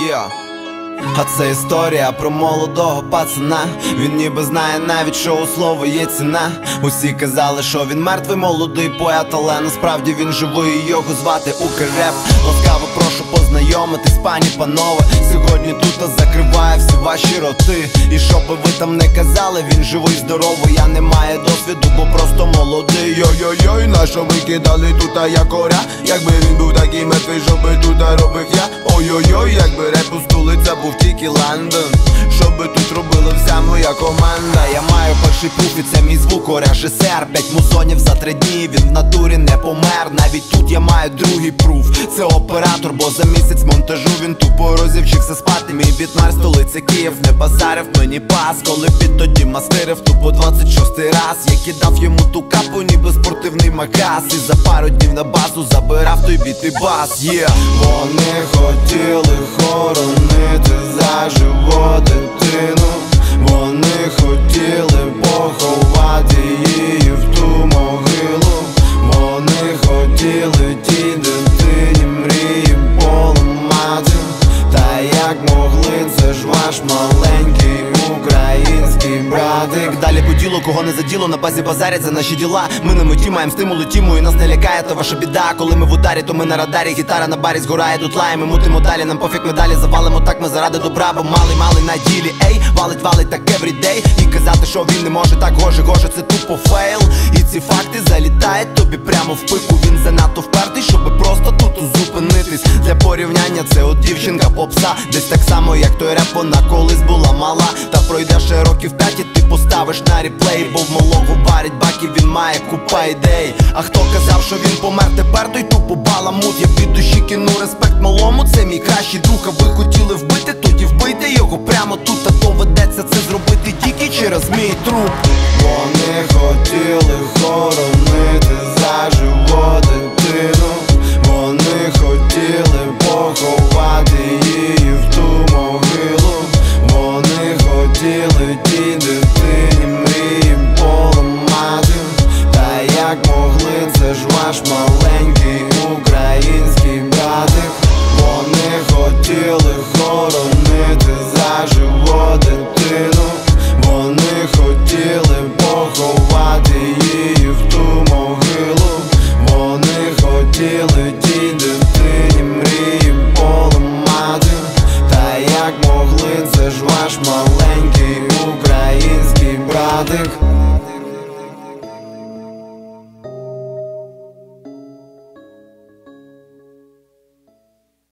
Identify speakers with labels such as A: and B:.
A: А це історія про молодого пацана. Він ніби знає навіть, що у слово є ціна. Усі казали, що він мертвий молодий поет, але насправді він живий і його звати Укрреп. Ласкаво прошу познайомитись, пані, панове. Сьогодні тут закриває всі ваші роти. І що би ви там не казали, він живий, здоровий, я не маю досвіду, бо просто молодий.
B: Йой-йой-йой, на що ви кидали тут якоря? Якби він був такий мертвий, що би тут робив я? Ой-ой-ой, якби репу столиця був тільки Лондон, що би тут робила вся моя команда.
A: Я маю перший пруф і це мій звукорежисер. 5 музонів за 3 дні, він в натурі не помер. Навіть тут я маю другий пруф, це оператор, бо за місяць монтажу він тупо розівчився спати. Мій бітмар столиця Київ, не базарив мені пас, коли під тоді мастерив тупо 26-й раз. Я кидав йому ту капу, ніби спортивний макас, і за пару днів на базу забирав той біт і бас.
B: Вони хотіли хоронити заживо дитину, вони хотіли поховати її в ту могилу, вони хотіли тій дитині мрії поламати. Та як могли, це ж ваш маленький український братик.
A: Далі по ділу, кого не заділо, на базі базарять за наші діла. Ми на меті, маємо стимули тіму, і нас не лякає, то ваша біда. Коли ми в ударі, то ми на радарі, гітара на барі згорає, дутлає, ми мутимо далі, нам пофіг медалі, завалимо так ми заради добра, бо малий на ділі, ей, валить так everyday. І казати, що він не може так гоже, це тупо фейл. І ці факти залітають тобі прямо в пику. Він занадто впертий, щоби просто тут зупинитись. Для порівняння це от дівчинка попса, десь так само, як той реп, вона колись була мала. Та пройде ще років 5 і ти поставиш на реплей, бо в малого варить баки, він має купа ідей. А хто казав, що він помер тепер, той тупо баламут. Я від душі кину респект малому, це мій кращий друг. А ви хотіли вбити, тоді вбийте його прямо тут. А доведеться це зробити тільки через мій труп.
B: Вони хотіли хоронити заживо дитину, вони хотіли поховати її в ту могилу, вони хотіли тій дитині мрії поламати. Та як могли, це ж ваш маленький український братик. Вони хотіли хоронити заживо дитину, вони хотіли поховати її в ту могилу, вони хотіли